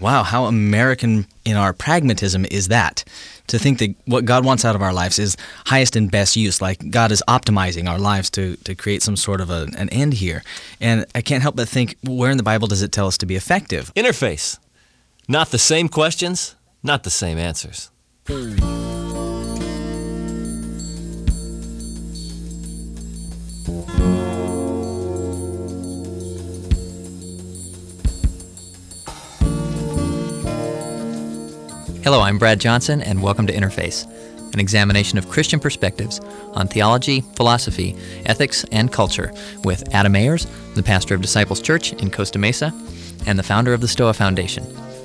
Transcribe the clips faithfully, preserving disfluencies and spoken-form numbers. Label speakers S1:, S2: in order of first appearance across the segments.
S1: Wow, how American in our pragmatism is that? To think that what God wants out of our lives is highest and best use, like God is optimizing our lives to, to create some sort of a, an end here. And I can't help but think, where in the Bible does it tell us to be effective?
S2: Interface. Not the same questions, not the same answers.
S3: Hello, I'm Brad Johnson, and welcome to Interface, an examination of Christian perspectives on theology, philosophy, ethics, and culture with Adam Ayers, the pastor of Disciples Church in Costa Mesa, and the founder of the Stoa Foundation.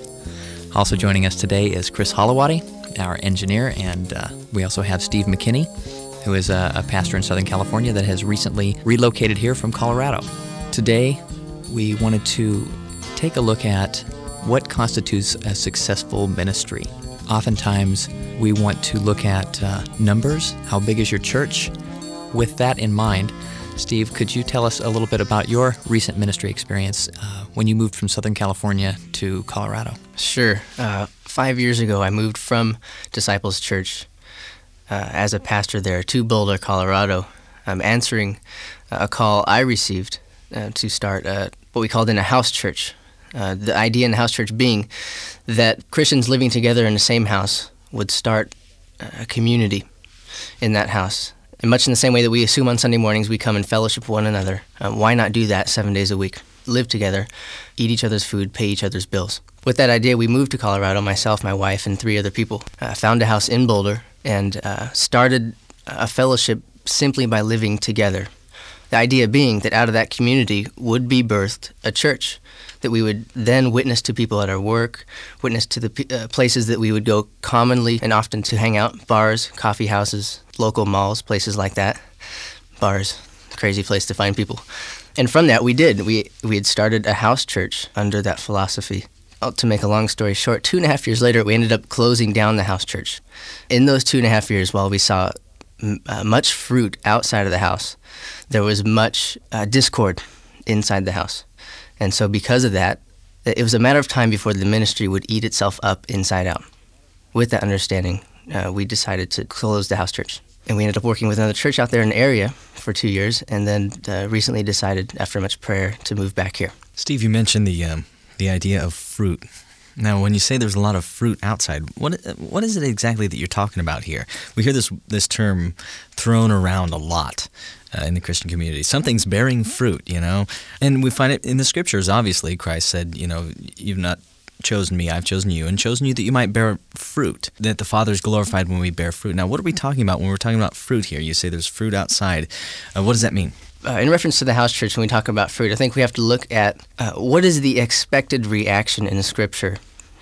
S3: Also joining us today is Chris Holowati, our engineer, and uh, we also have Steve McKinney, who is a, a pastor in Southern California that has recently relocated here from Colorado. Today, we wanted to take a look at what constitutes a successful ministry. Oftentimes, we want to look at uh, numbers. How big is your church? With that in mind, Steve, could you tell us a little bit about your recent ministry experience uh, when you moved from Southern California to Colorado?
S4: Sure. Uh, five years ago, I moved from Disciples Church uh, as a pastor there to Boulder, Colorado. I'm answering a call I received uh, to start uh, what we called in a house church. Uh, the idea in the house church being that Christians living together in the same house would start a community in that house. And much in the same way that we assume on Sunday mornings we come and fellowship with one another, uh, why not do that seven days a week? Live together, eat each other's food, pay each other's bills. With that idea, we moved to Colorado, myself, my wife, and three other people. Uh, found a house in Boulder and uh, started a fellowship simply by living together. The idea being that out of that community would be birthed a church, that we would then witness to people at our work, witness to the uh, places that we would go commonly and often to hang out, bars, coffee houses, local malls, places like that. Bars, crazy place to find people. And from that, we did. We we had started a house church under that philosophy. Oh, to make a long story short, two and a half years later, we ended up closing down the house church. In those two and a half years, while we saw m- uh, much fruit outside of the house, there was much uh, discord inside the house. And so because of that, it was a matter of time before the ministry would eat itself up inside out. With that understanding, uh, we decided to close the house church. And we ended up working with another church out there in the area for two years, and then uh, recently decided, after much prayer, to move back here.
S1: Steve, you mentioned the um, the idea of fruit. Now, when you say there's a lot of fruit outside, what what is it exactly that you're talking about here? We hear this this term thrown around a lot uh, in the Christian community. Something's bearing fruit, you know? And we find it in the Scriptures, obviously. Christ said, you know, you've not chosen me, I've chosen you, and chosen you that you might bear fruit, that the Father is glorified when we bear fruit. Now, what are we talking about when we're talking about fruit here? You say there's fruit outside. Uh, what does that mean?
S4: Uh, in reference to the house church, when we talk about fruit, I think we have to look at uh, what is the expected reaction in the Scripture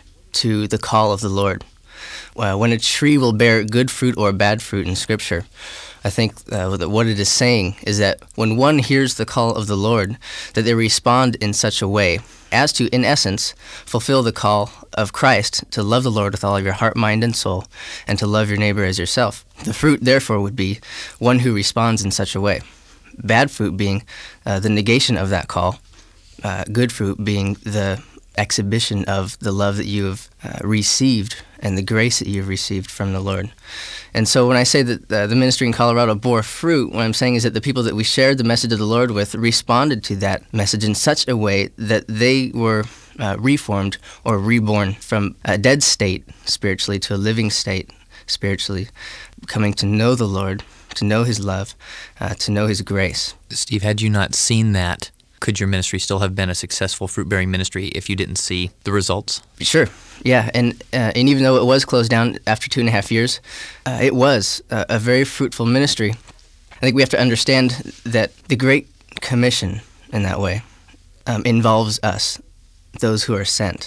S4: to the call of the Lord. Uh, when a tree will bear good fruit or bad fruit in Scripture, I think uh, that what it is saying is that when one hears the call of the Lord, that they respond in such a way as to, in essence, fulfill the call of Christ to love the Lord with all of your heart, mind, and soul, and to love your neighbor as yourself. The fruit, therefore, would be one who responds in such a way. Bad fruit being uh, the negation of that call, uh, good fruit being the exhibition of the love that you have uh, received and the grace that you've received from the Lord. And so when I say that uh, the ministry in Colorado bore fruit, what I'm saying is that the people that we shared the message of the Lord with responded to that message in such a way that they were uh, reformed or reborn from a dead state spiritually to a living state spiritually, coming to know the Lord, to know His love, uh, to know His grace.
S3: Steve, had you not seen that, could your ministry still have been a successful fruit-bearing ministry if you didn't see the results?
S4: Sure, yeah, and uh, and even though it was closed down after two and a half years, uh, it was a, a very fruitful ministry. I think we have to understand that the Great Commission, in that way, um, involves us, those who are sent.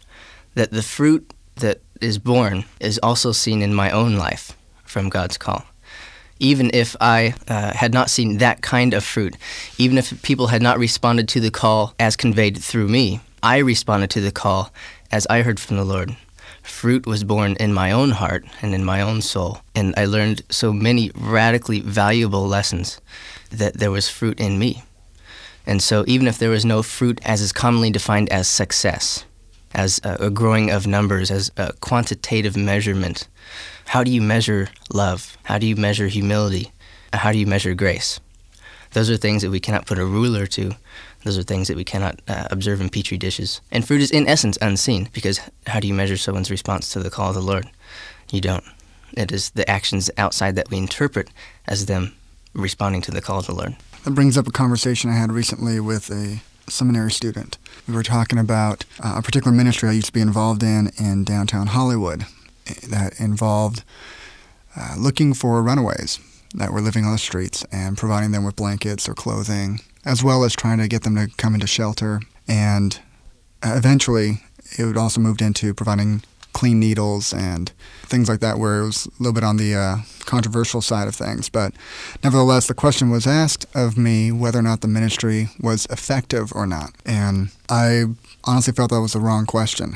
S4: That the fruit that is born is also seen in my own life from God's call. Even if I uh, had not seen that kind of fruit, even if people had not responded to the call as conveyed through me, I responded to the call as I heard from the Lord. Fruit was born in my own heart and in my own soul, and I learned so many radically valuable lessons that there was fruit in me. And so even if there was no fruit as is commonly defined as success, as a, a growing of numbers, as a quantitative measurement. How do you measure love? How do you measure humility? How do you measure grace? Those are things that we cannot put a ruler to. Those are things that we cannot uh, observe in petri dishes. And fruit is in essence unseen, because how do you measure someone's response to the call of the Lord? You don't. It is the actions outside that we interpret as them responding to the call of the Lord.
S5: That brings up a conversation I had recently with a seminary student. We were talking about uh, a particular ministry I used to be involved in in downtown Hollywood that involved uh, looking for runaways that were living on the streets and providing them with blankets or clothing, as well as trying to get them to come into shelter. And uh, eventually, it would also moved into providing clean needles and things like that, where it was a little bit on the uh, controversial side of things. But nevertheless, the question was asked of me whether or not the ministry was effective or not. And I honestly felt that was the wrong question,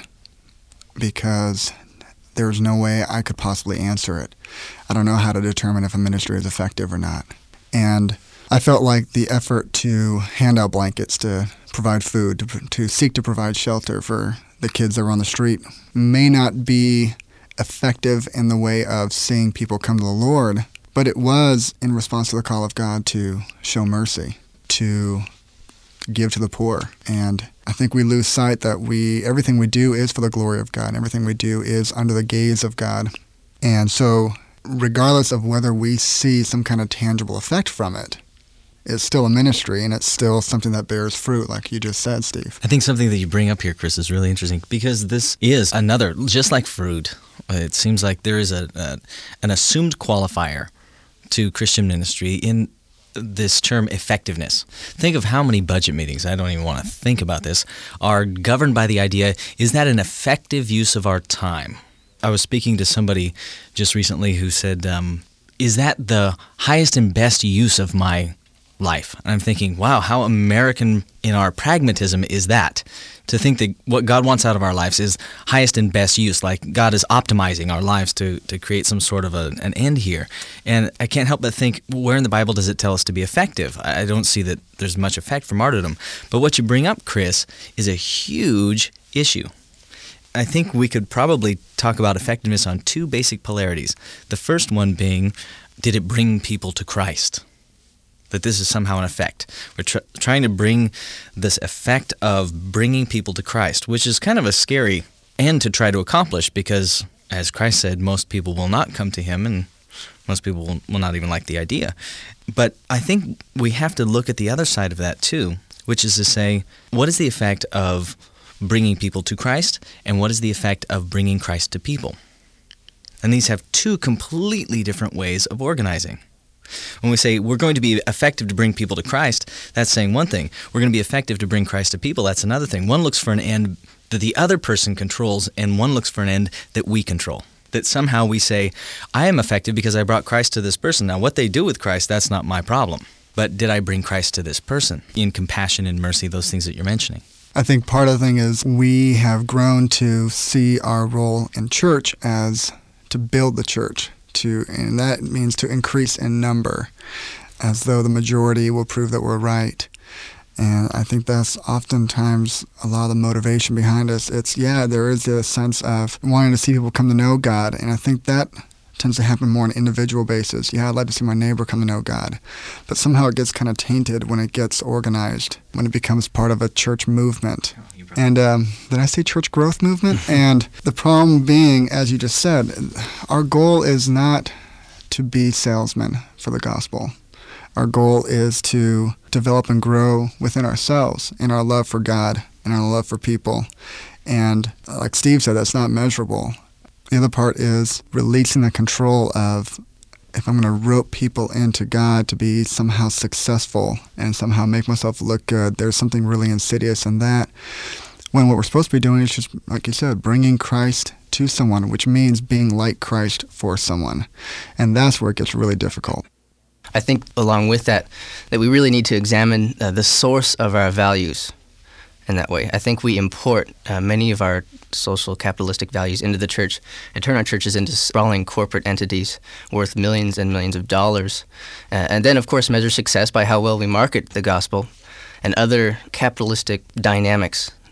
S5: because there was no way I could possibly answer it. I don't know how to determine if a ministry is effective or not. And I felt like the effort to hand out blankets, to provide food, to, to seek to provide shelter for the kids that were on the street may not be effective in the way of seeing people come to the Lord, but it was in response to the call of God to show mercy, to give to the poor. And I think we lose sight that we everything we do is for the glory of God. Everything we do is under the gaze of God. And so regardless of whether we see some kind of tangible effect from it, it's still a ministry, and it's still something that bears fruit, like you just said, Steve.
S1: I think something that you bring up here, Chris, is really interesting, because this is another, just like fruit, it seems like there is a, a an assumed qualifier to Christian ministry in this term effectiveness. Think of how many budget meetings, I don't even want to think about this, are governed by the idea, is that an effective use of our time? I was speaking to somebody just recently who said, um, is that the highest and best use of my life? And I'm thinking, wow, how American in our pragmatism is that? To think that what God wants out of our lives is highest and best use, like God is optimizing our lives to, to create some sort of a, an end here. And I can't help but think, where in the Bible does it tell us to be effective? I don't see that there's much effect for martyrdom. But what you bring up, Chris, is a huge issue. I think we could probably talk about effectiveness on two basic polarities. The first one being, did it bring people to Christ? That this is somehow an effect. We're tr- trying to bring this effect of bringing people to Christ, which is kind of a scary end to try to accomplish, because, as Christ said, most people will not come to him, and most people will, will not even like the idea. But I think we have to look at the other side of that too, which is to say, what is the effect of bringing people to Christ, and what is the effect of bringing Christ to people? And these have two completely different ways of organizing. When we say we're going to be effective to bring people to Christ, that's saying one thing. We're going to be effective to bring Christ to people, that's another thing. One looks for an end that the other person controls, and one looks for an end that we control. That somehow we say, I am effective because I brought Christ to this person. Now, what they do with Christ, that's not my problem. But did I bring Christ to this person in compassion and mercy, those things that you're mentioning?
S5: I think part of the thing is we have grown to see our role in church as to build the church. To, and that means to increase in number, as though the majority will prove that we're right. And I think that's oftentimes a lot of the motivation behind us. It's, yeah, there is a sense of wanting to see people come to know God, and I think that tends to happen more on an individual basis. Yeah, I'd like to see my neighbor come to know God. But somehow it gets kind of tainted when it gets organized, when it becomes part of a church movement. And um, did I say church growth movement? And the problem being, as you just said, our goal is not to be salesmen for the gospel. Our goal is to develop and grow within ourselves in our love for God and our love for people. And like Steve said, that's not measurable. The other part is releasing the control of, if I'm going to rope people into God to be somehow successful and somehow make myself look good, there's something really insidious in that. When what we're supposed to be doing is just, like you said, bringing Christ to someone, which means being like Christ for someone. And that's where it gets really difficult.
S4: I think along with that, that we really need to examine uh, the source of our values in that way. I think we import uh, many of our social capitalistic values into the church and turn our churches into sprawling corporate entities worth millions and millions of dollars. Uh, and then, of course, measure success by how well we market the gospel and other capitalistic dynamics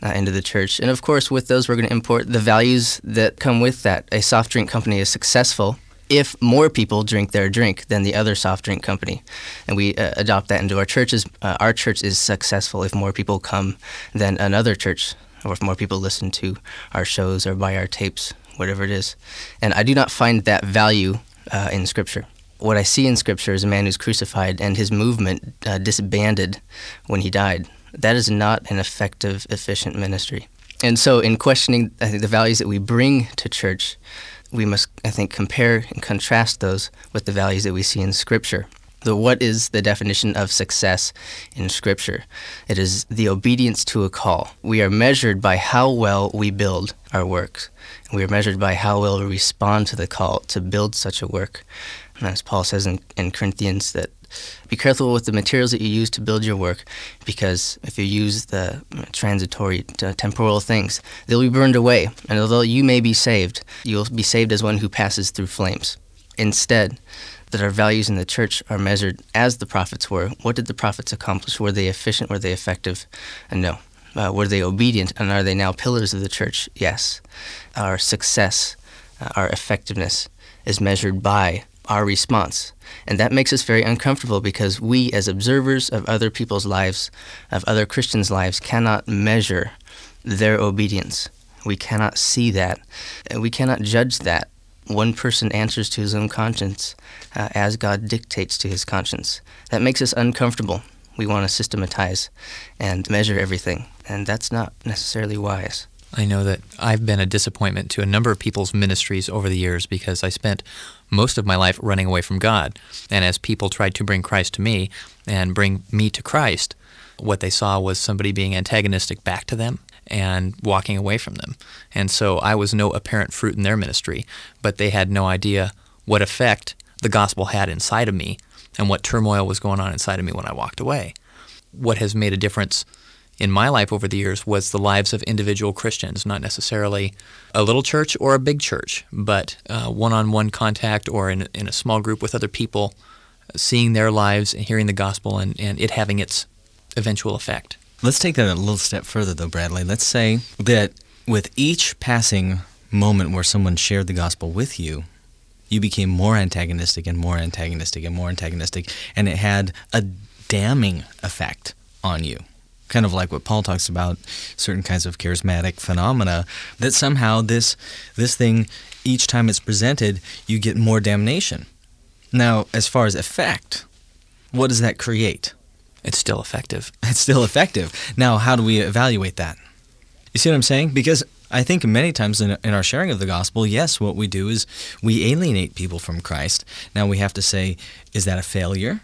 S4: uh, into the church. And of course, with those, we're going to import the values that come with that. A soft drink company is successful if more people drink their drink than the other soft drink company. And we uh, adopt that into our churches. Uh, our church is successful if more people come than another church, or if more people listen to our shows or buy our tapes, whatever it is. And I do not find that value uh, in Scripture. What I see in Scripture is a man who's crucified and his movement uh, disbanded when he died. That is not an effective, efficient ministry. And so in questioning, I think, the values that we bring to church, we must, I think, compare and contrast those with the values that we see in Scripture. The, what is the definition of success in Scripture? It is the obedience to a call. We are measured by how well we build our works. We are measured by how well we respond to the call to build such a work. And as Paul says in, in Corinthians, that be careful with the materials that you use to build your work, because if you use the transitory, uh, temporal things, they'll be burned away. And although you may be saved, you'll be saved as one who passes through flames. Instead, that our values in the church are measured as the prophets were. What did the prophets accomplish? Were they efficient? Were they effective? And no. Uh, were they obedient? And are they now pillars of the church? Yes. Our success, uh, our effectiveness is measured by our response. And that makes us very uncomfortable, because we, as observers of other people's lives, of other Christians' lives, cannot measure their obedience. We cannot see that. And we cannot judge that. One person answers to his own conscience uh, as God dictates to his conscience. That makes us uncomfortable. We want to systematize and measure everything, and that's not necessarily wise.
S3: I know that I've been a disappointment to a number of people's ministries over the years, because I spent most of my life running away from God. And as people tried to bring Christ to me and bring me to Christ, what they saw was somebody being antagonistic back to them and walking away from them. And so I was no apparent fruit in their ministry, but they had no idea what effect the gospel had inside of me and what turmoil was going on inside of me when I walked away. What has made a difference in my life over the years was the lives of individual Christians, not necessarily a little church or a big church, but uh, one-on-one contact or in, in a small group with other people, seeing their lives and hearing the gospel and, and it having its eventual effect.
S1: Let's take that a little step further, though, Bradley. Let's say that with each passing moment where someone shared the gospel with you, you became more antagonistic and more antagonistic and more antagonistic, and it had a damning effect on you. Kind of like what Paul talks about, certain kinds of charismatic phenomena, that somehow this this thing, each time it's presented, you get more damnation. Now, as far as effect, what does that create?
S3: It's still effective.
S1: It's still effective. Now, how do we evaluate that? You see what I'm saying? Because I think many times in, in our sharing of the gospel, yes, what we do is we alienate people from Christ. Now we have to say, is that a failure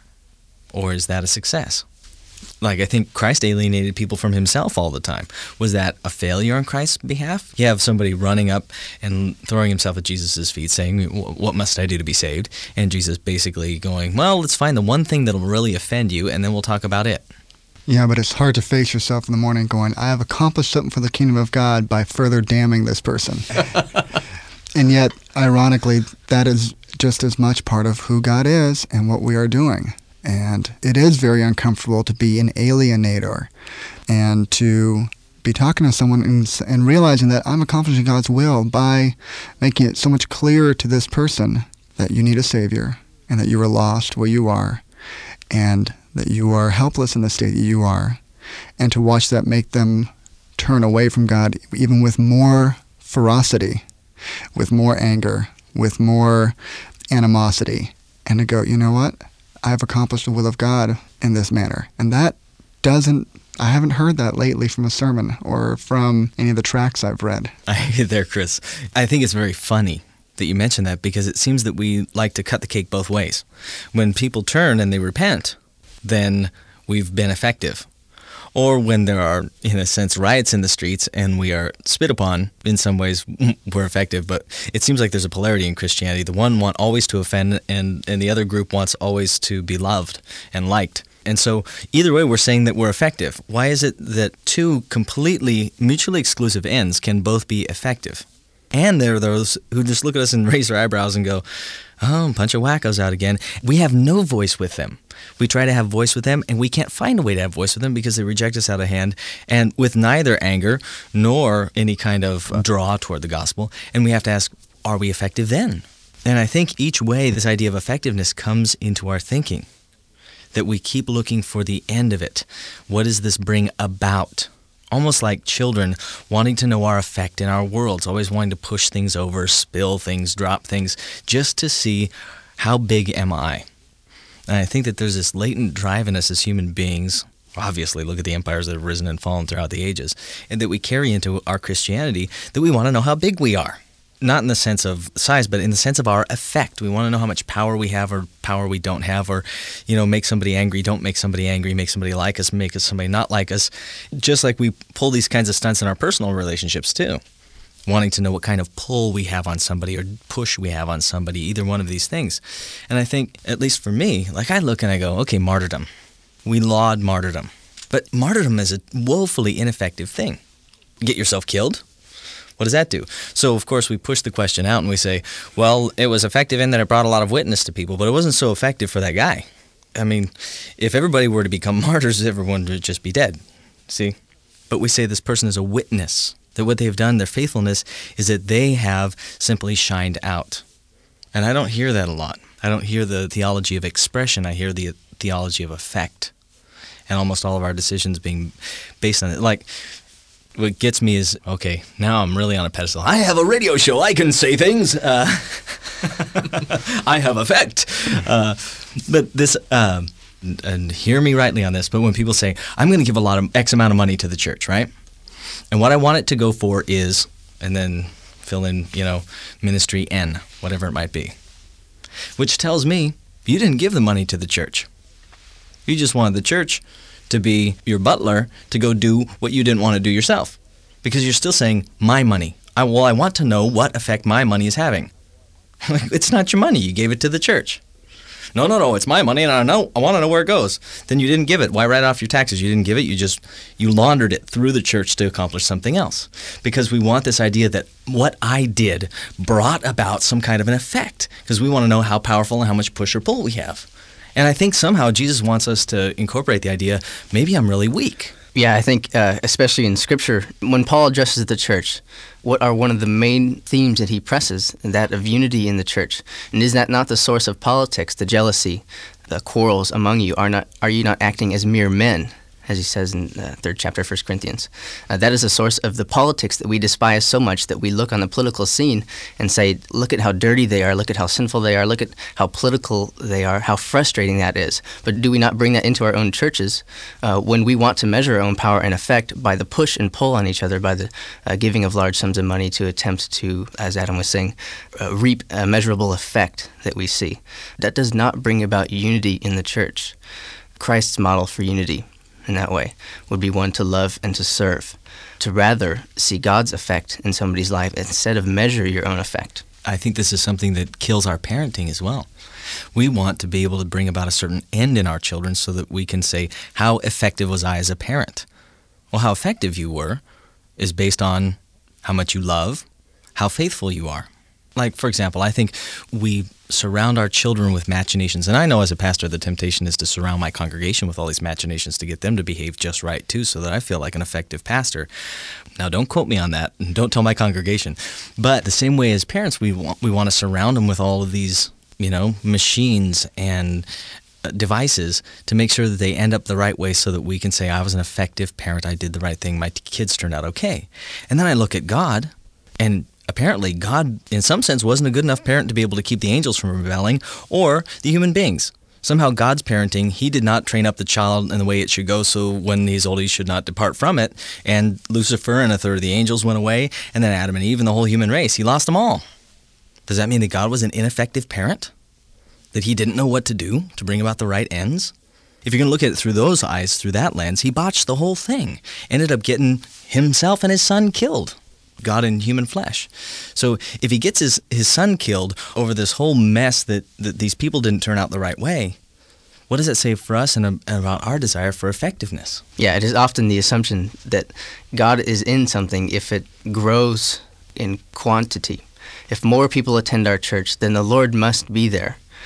S1: or is that a success? Like, I think Christ alienated people from himself all the time. Was that a failure on Christ's behalf? You have somebody running up and throwing himself at Jesus' feet saying, what must I do to be saved? And Jesus basically going, well, let's find the one thing that'll really offend you, and then we'll talk about it.
S5: Yeah, but it's hard to face yourself in the morning going, I have accomplished something for the kingdom of God by further damning this person. And yet, ironically, that is just as much part of who God is and what we are doing. And it is very uncomfortable to be an alienator and to be talking to someone and, and realizing that I'm accomplishing God's will by making it so much clearer to this person that you need a Savior and that you are lost where you are and that you are helpless in the state that you are, and to watch that make them turn away from God even with more ferocity, with more anger, with more animosity, and to go, you know what? I've accomplished the will of God in this manner. And that doesn't, I haven't heard that lately from a sermon or from any of the tracts I've read.
S1: I hear there, Chris. I think it's very funny that you mention that, because it seems that we like to cut the cake both ways. When people turn and they repent, then we've been effective. Or when there are, in a sense, riots in the streets and we are spit upon, in some ways we're effective. But it seems like there's a polarity in Christianity. The one wants always to offend, and, and the other group wants always to be loved and liked. And so either way, we're saying that we're effective. Why is it that two completely mutually exclusive ends can both be effective? And there are those who just look at us and raise their eyebrows and go, oh, bunch of wackos out again. We have no voice with them. We try to have voice with them, and we can't find a way to have voice with them because they reject us out of hand, and with neither anger nor any kind of draw toward the gospel. And we have to ask, are we effective then? And I think each way this idea of effectiveness comes into our thinking, that we keep looking for the end of it. What does this bring about? Almost like children wanting to know our effect in our worlds, always wanting to push things over, spill things, drop things, just to see how big am I? And I think that there's this latent drive in us as human beings. Obviously, look at the empires that have risen and fallen throughout the ages, and that we carry into our Christianity, that we want to know how big we are. Not in the sense of size, but in the sense of our effect. We want to know how much power we have or power we don't have, or, you know, make somebody angry, don't make somebody angry, make somebody like us, make us somebody not like us. Just like we pull these kinds of stunts in our personal relationships too. Wanting to know what kind of pull we have on somebody or push we have on somebody, either one of these things. And I think, at least for me, like I look and I go, okay, martyrdom. We laud martyrdom. But martyrdom is a woefully ineffective thing. Get yourself killed? What does that do? So, of course, we push the question out and we say, well, it was effective in that it brought a lot of witness to people, but it wasn't so effective for that guy. I mean, if everybody were to become martyrs, everyone would just be dead. See? But we say this person is a witness, that what they have done, their faithfulness, is that they have simply shined out. And I don't hear that a lot. I don't hear the theology of expression. I hear the theology of effect. And almost all of our decisions being based on it. Like, what gets me is, okay, now I'm really on a pedestal. I have a radio show. I can say things. Uh, I have effect. Uh, but this, uh, and hear me rightly on this, but when people say, I'm going to give a lot of X amount of money to the church, right? And what I want it to go for is, and then fill in, you know, ministry N, whatever it might be. Which tells me you didn't give the money to the church. You just wanted the church to be your butler to go do what you didn't want to do yourself. Because you're still saying, my money. I, well, I want to know what effect my money is having. It's not your money. You gave it to the church. No, no, no, it's my money, and I know I want to know where it goes. Then you didn't give it. Why write off your taxes? You didn't give it. You just, you laundered it through the church to accomplish something else. Because we want this idea that what I did brought about some kind of an effect. Because we want to know how powerful and how much push or pull we have. And I think somehow Jesus wants us to incorporate the idea, maybe I'm really weak.
S4: Yeah, I think uh, especially in Scripture, when Paul addresses the church, what are one of the main themes that he presses? That of unity in the church. And is that not the source of politics, the jealousy, the quarrels among you? Are not are you not acting as mere men, as he says in the third chapter of First Corinthians? Uh, that is the source of the politics that we despise so much, that we look on the political scene and say, look at how dirty they are, look at how sinful they are, look at how political they are, how frustrating that is. But do we not bring that into our own churches uh, when we want to measure our own power and effect by the push and pull on each other, by the uh, giving of large sums of money to attempt to, as Adam was saying, uh, reap a measurable effect that we see? That does not bring about unity in the church. Christ's model for unity in that way would be one to love and to serve, to rather see God's effect in somebody's life instead of measure your own effect.
S1: I think this is something that kills our parenting as well. We want to be able to bring about a certain end in our children so that we can say, how effective was I as a parent? Well, how effective you were is based on how much you love, how faithful you are. Like, for example, I think we surround our children with machinations. And I know as a pastor, the temptation is to surround my congregation with all these machinations to get them to behave just right, too, so that I feel like an effective pastor. Now, don't quote me on that, and don't tell my congregation. But the same way as parents, we want, we want to surround them with all of these, you know, machines and devices to make sure that they end up the right way so that we can say, I was an effective parent, I did the right thing, my kids turned out okay. And then I look at God, and apparently, God, in some sense, wasn't a good enough parent to be able to keep the angels from rebelling or the human beings. Somehow, God's parenting, he did not train up the child in the way it should go, so when he's old, he should not depart from it. And Lucifer and a third of the angels went away, and then Adam and Eve and the whole human race. He lost them all. Does that mean that God was an ineffective parent? That he didn't know what to do to bring about the right ends? If you're going to look at it through those eyes, through that lens, he botched the whole thing. Ended up getting himself and his son killed. God in human flesh. So if he gets his, his son killed over this whole mess that, that these people didn't turn out the right way, what does that say for us and, and about our desire for effectiveness?
S4: Yeah, it is often the assumption that God is in something if it grows in quantity. If more people attend our church, then the Lord must be there.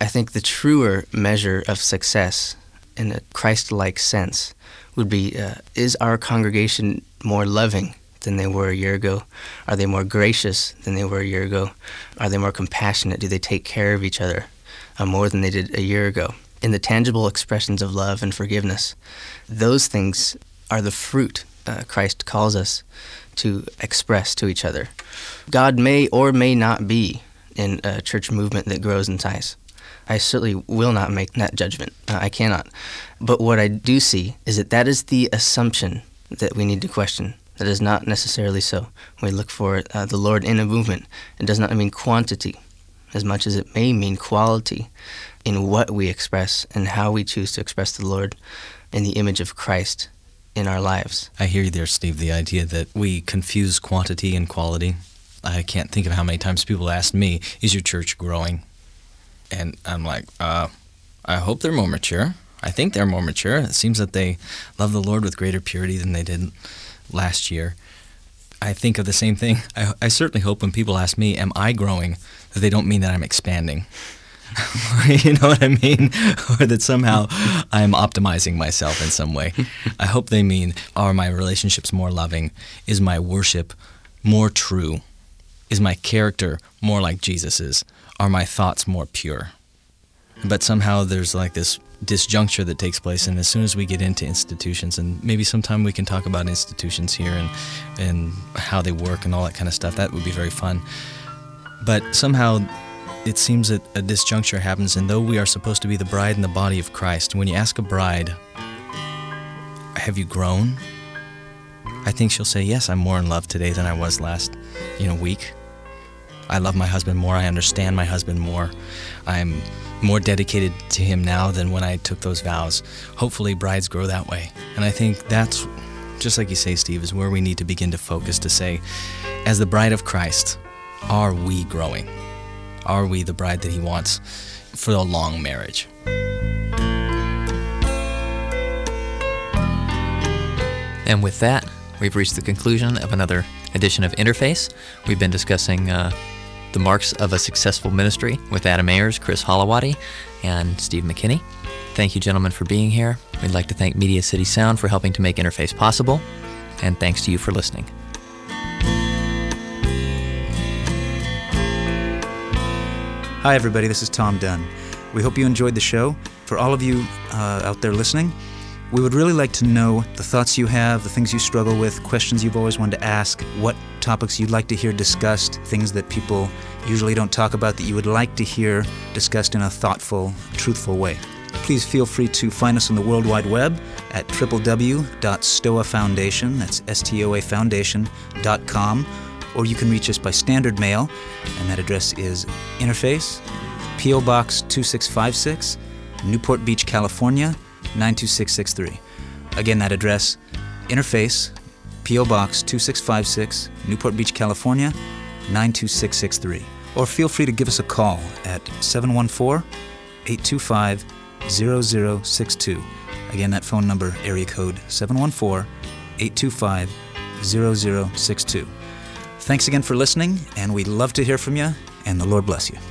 S4: I think the truer measure of success in a Christ-like sense would be, uh, is our congregation more loving than they were a year ago? Are they more gracious than they were a year ago? Are they more compassionate? Do they take care of each other uh, more than they did a year ago? In the tangible expressions of love and forgiveness, those things are the fruit uh, Christ calls us to express to each other. God may or may not be in a church movement that grows in size. I certainly will not make that judgment. Uh, I cannot. But what I do see is that that is the assumption that we need to question. That is not necessarily so. When we look for uh, the Lord in a movement, it does not mean quantity as much as it may mean quality in what we express and how we choose to express the Lord in the image of Christ in our lives.
S1: I hear you there, Steve, the idea that we confuse quantity and quality. I can't think of how many times people ask me, is your church growing? And I'm like, uh, I hope they're more mature. I think they're more mature. It seems that they love the Lord with greater purity than they did last year. I think of the same thing. I, I certainly hope when people ask me, am I growing, that they don't mean that I'm expanding. You know what I mean? Or that somehow I'm optimizing myself in some way. I hope they mean, are my relationships more loving? Is my worship more true? Is my character more like Jesus's? Are my thoughts more pure? But somehow there's like this disjuncture that takes place, and as soon as we get into institutions, and maybe sometime we can talk about institutions here and and how they work and all that kind of stuff, that would be very fun. But somehow it seems that a disjuncture happens, and though we are supposed to be the bride in the body of Christ, when you ask a bride, have you grown? I think she'll say, yes, I'm more in love today than I was last, you know, week. I love my husband more. I understand my husband more. I'm more dedicated to him now than when I took those vows. Hopefully brides grow that way. And I think that's, just like you say, Steve, is where we need to begin to focus, to say, as the bride of Christ, are we growing? Are we the bride that he wants for a long marriage?
S3: And with that, we've reached the conclusion of another edition of Interface. We've been discussing uh, the marks of a successful ministry with Adam Ayers, Chris Holowati, and Steve McKinney. Thank you, gentlemen, for being here. We'd like to thank Media City Sound for helping to make Interface possible, and thanks to you for listening.
S6: Hi, everybody. This is Tom Dunn. We hope you enjoyed the show. For all of you uh, out there listening, we would really like to know the thoughts you have, the things you struggle with, questions you've always wanted to ask, what topics you'd like to hear discussed, things that people usually don't talk about that you would like to hear discussed in a thoughtful, truthful way. Please feel free to find us on the World Wide Web at w w w dot stoa foundation, that's S T O A foundation dot com, or you can reach us by standard mail, and that address is Interface, P O Box two six five six, Newport Beach, California, nine two six six three. Again, that address, Interface, P O Box two six five six, Newport Beach, California, nine two six six three. Or feel free to give us a call at seven one four, eight two five, zero zero six two. Again, that phone number, area code seven one four, eight two five, zero zero six two. Thanks again for listening, and we'd love to hear from you, and the Lord bless you.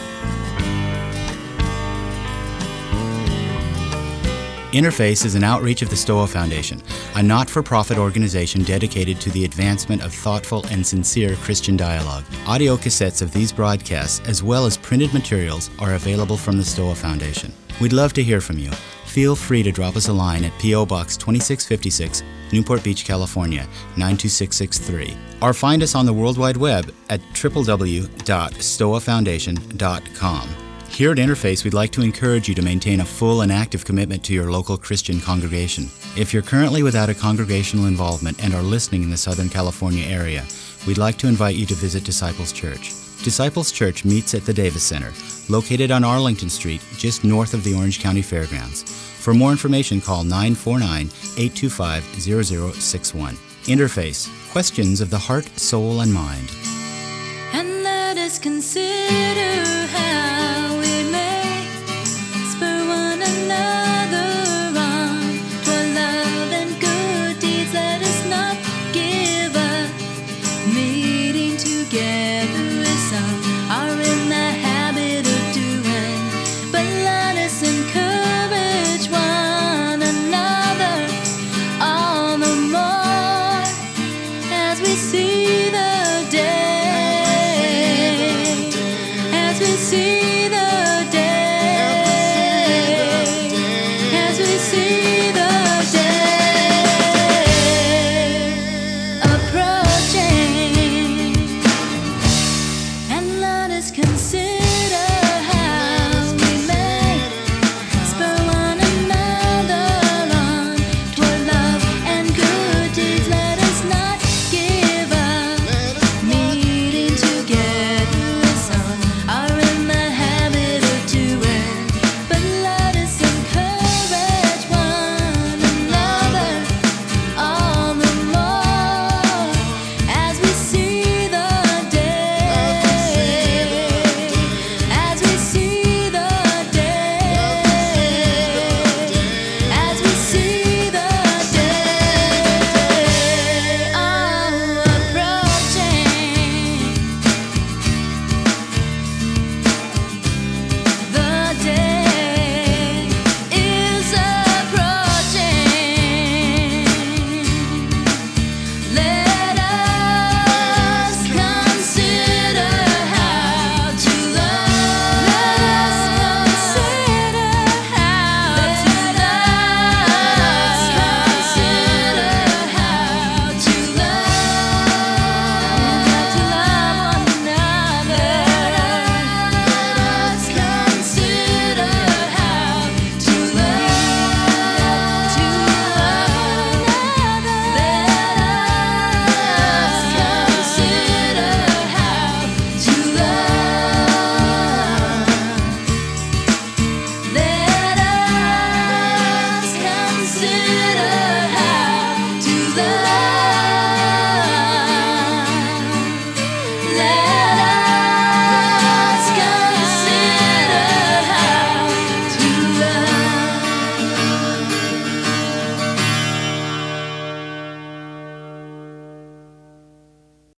S7: Interface is an outreach of the Stoa Foundation, a not-for-profit organization dedicated to the advancement of thoughtful and sincere Christian dialogue. Audio cassettes of these broadcasts, as well as printed materials, are available from the Stoa Foundation. We'd love to hear from you. Feel free to drop us a line at P O Box twenty-six fifty-six, Newport Beach, California, nine two six six three. Or find us on the World Wide Web at w w w dot stoa foundation dot com. Here at Interface, we'd like to encourage you to maintain a full and active commitment to your local Christian congregation. If you're currently without a congregational involvement and are listening in the Southern California area, we'd like to invite you to visit Disciples Church. Disciples Church meets at the Davis Center, located on Arlington Street, just north of the Orange County Fairgrounds. For more information, call nine four nine, eight two five, zero zero six one. Interface, questions of the heart, soul, and mind.
S8: And let us consider how we may spur one another on to love and good deeds. Let us not give up meeting together.